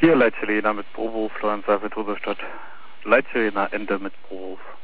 Hier Leitselena mit Proberuf, Florian Seifert, Rudolstadt. Leitselena, Ende mit Proberuf.